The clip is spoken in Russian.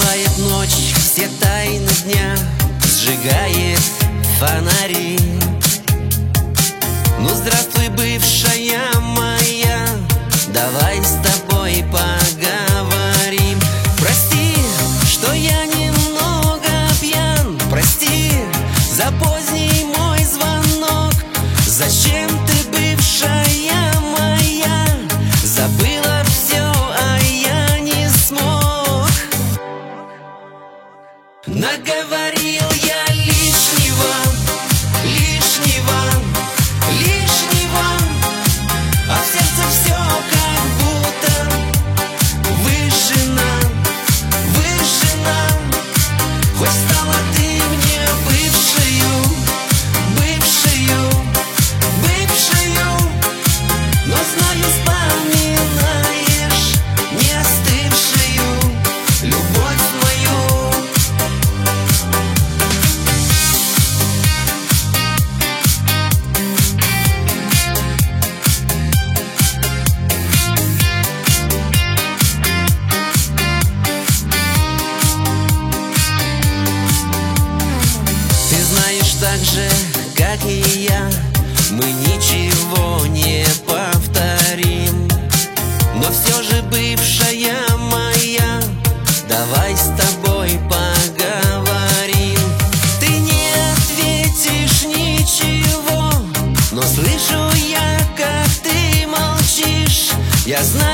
Раскрывает ночь все тайны дня, сжигает фонари. Ну здравствуй, бывшая моя, давай с тобой поговорим. Прости, что я немного пьян, прости за поздний мой звонок. Зачем ты, бывшая моя, забыла все, а я не смог? Наговорил я лишнего, а в сердце все как будто выжжено. Хоть стала ты мне бывшую, но знаю, вспоминаешь не остывшую любовь мою. Ты знаешь так же, как и я, мы ничего не повторим. Но все же, бывшая моя, давай с тобой поговорим. Ты не ответишь ничего, но слышу я, как ты молчишь. Я знаю,